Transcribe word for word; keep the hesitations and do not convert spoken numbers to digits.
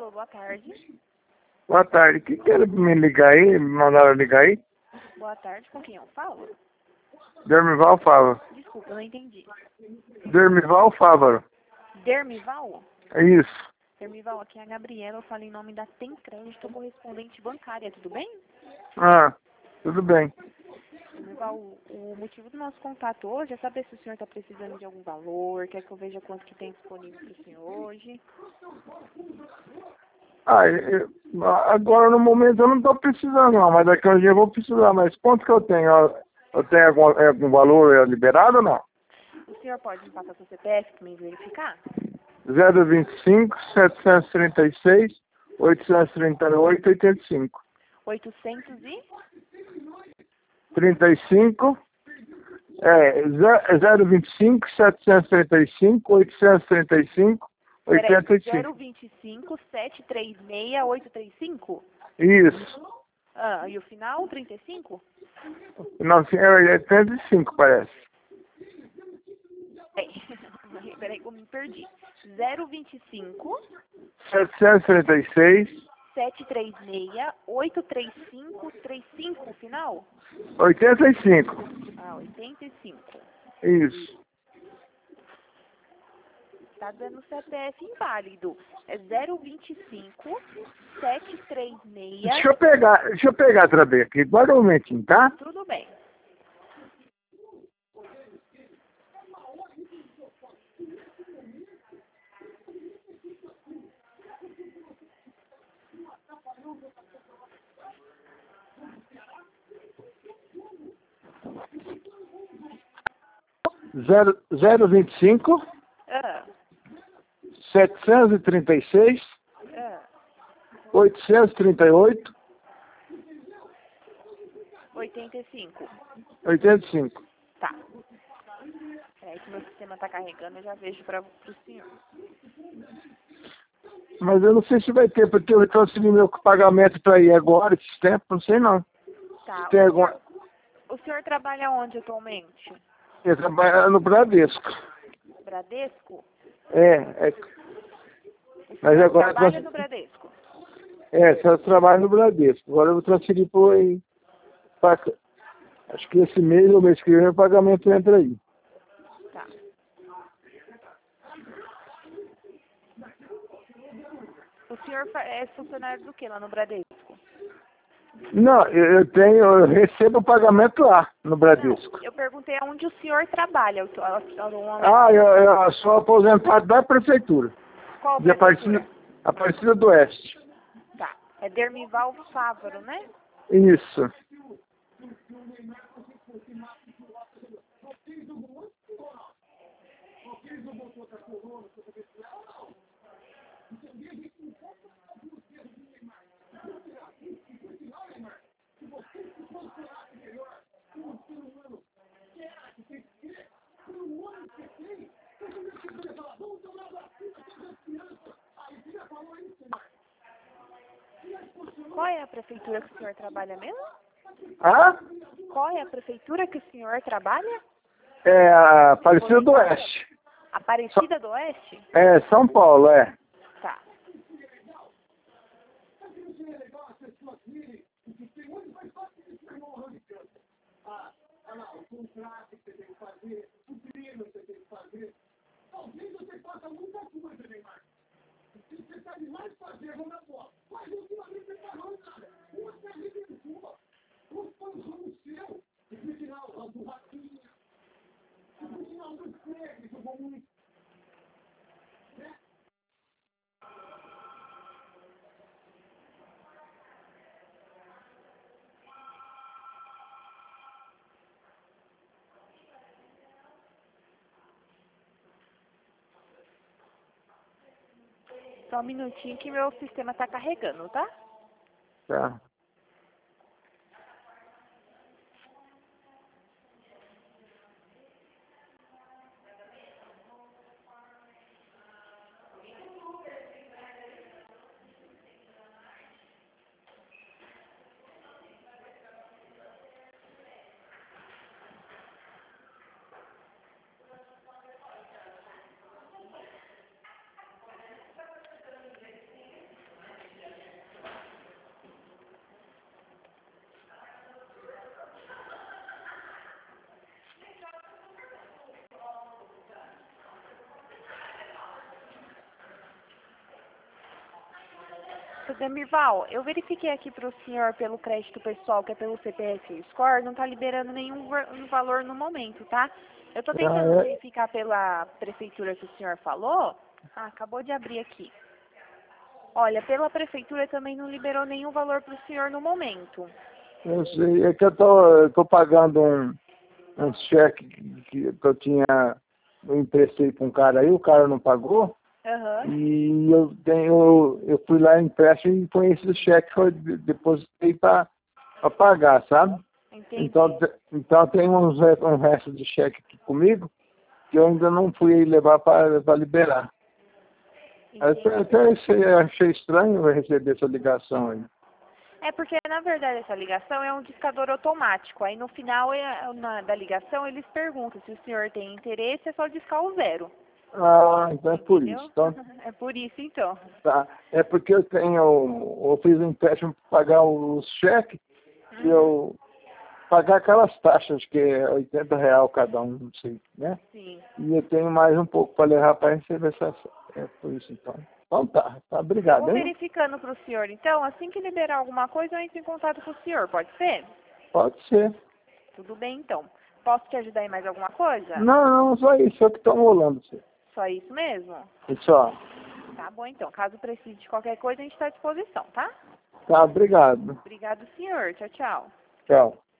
Alô, boa tarde. Boa tarde. Que quer me ligar aí? Me mandaram ligar aí? Boa tarde, com quem eu falo? Dermival Fávaro. Desculpa, eu não entendi. Dermival Fávaro. Dermival? É isso. Dermival, aqui é a Gabriela, eu falo em nome da Tem Crédito Correspondente Bancária, tudo bem? Ah, tudo bem. Dermival, o motivo do nosso contato hoje é saber se o senhor está precisando de algum valor, quer que eu veja quanto que tem disponível para o senhor hoje. Ah, eu, agora no momento eu não estou precisando não, mas daqui a um dia eu vou precisar. Mas quanto que eu tenho? Eu tenho algum, algum valor liberado ou não? O senhor pode me passar seu C P F para me verificar? zero vinte e cinco, setecentos e trinta e seis, oitocentos e trinta e oito, oitenta e cinco. oitocentos e... trinta e cinco, é, zero vinte e cinco, setecentos e trinta e cinco, oitocentos e trinta e cinco, oitenta e cinco. zero vinte e cinco, setecentos e trinta e seis, oitocentos e trinta e cinco? Isso. Ah, e o final, trinta e cinco? novecentos e oitenta e cinco, parece. Peraí, peraí que eu me perdi. zero vinte e cinco, setecentos e trinta e seis, setecentos e trinta e seis, oitocentos e trinta e cinco, trinta e cinco o final? oitenta e cinco. Ah, oitenta e cinco. Isso. Tá dando C P F inválido. É zero vinte e cinco, setecentos e trinta e seis. Deixa eu pegar, deixa eu pegar outra vez aqui. Guarda um momentinho, tá? Tudo bem. Zero, zero vinte e cinco, Ah, setecentos e trinta e seis, ah, oitocentos e trinta e oito, oitenta e cinco. oitenta e cinco. Tá. Peraí que meu sistema tá carregando, eu já vejo para o senhor. Mas eu não sei se vai ter, porque eu transferi meu pagamento para ir agora, esse tempo, não sei não. Tá. Se tem O alguma... senhor, o senhor trabalha onde atualmente? Eu trabalho no Bradesco. Bradesco? É, é. O Mas senhor agora... trabalha no Bradesco? É, só trabalho no Bradesco. Agora eu vou transferir para... Acho que esse mês ou mês que vem o pagamento entra aí. Tá. O senhor fa- é funcionário do que lá no Bradesco? Não, eu eu tenho, eu recebo o pagamento lá, no Bradesco. Não, eu perguntei aonde o senhor trabalha. Eu tô- eu tô- eu- Ah, eu, eu sou aposentado da prefeitura, Qual de prefeitura? Aparecida, Aparecida do Oeste. Tá. É Dermival Fávaro, né? Isso. Qual é a prefeitura que o senhor trabalha mesmo? Ah? Qual é a prefeitura que o senhor trabalha? É a Aparecida do Oeste. Aparecida do Oeste? É, São Paulo, é. Tá. Só um minutinho que meu sistema tá carregando, tá? Tá. Seu Demirval, eu verifiquei aqui para o senhor pelo crédito pessoal, que é pelo C P F Score, não está liberando nenhum va- um valor no momento, tá? Eu estou tentando Ah, é? verificar pela prefeitura que o senhor falou. Ah, acabou de abrir aqui. Olha, pela prefeitura também não liberou nenhum valor para o senhor no momento. Eu sei, é que eu tô, eu tô pagando um, um cheque que, que eu tinha, eu emprestei para um cara aí, o cara não pagou, Aham, e eu tenho, eu fui lá em empréstimo e com esse cheque que eu de- depositei para pagar, sabe? entendi. Então, te- então tem uns, re- um resto de cheque aqui comigo que eu ainda não fui levar para liberar. Aí entendi. Até, até achei, achei estranho eu receber essa ligação aí. É porque, na verdade, essa ligação é um discador automático. Aí, no final é- na- da ligação, eles perguntam se o senhor tem interesse, é só discar o zero. Ah, então é por Entendeu? isso. Então, É por isso, então. tá. É porque eu tenho, eu fiz um empréstimo para pagar os cheques e Uhum. eu pagar aquelas taxas que é oitenta real cada um, não sei, né? Sim. E eu tenho mais um pouco para levar para receber essa. É por isso então. Então tá, tá, Eu obrigado, vou hein? verificando para o senhor, então. Assim que liberar alguma coisa, eu entro em contato com o senhor. Pode ser? Pode ser. Tudo bem, então. Posso te ajudar em mais alguma coisa? Não, não, só isso, é que estão rolando. Você. Só isso mesmo? Isso, ó. Tá bom, então. Caso precise de qualquer coisa, a gente está à disposição, tá? Tá, obrigado. Obrigado, senhor. Tchau, tchau. Tchau.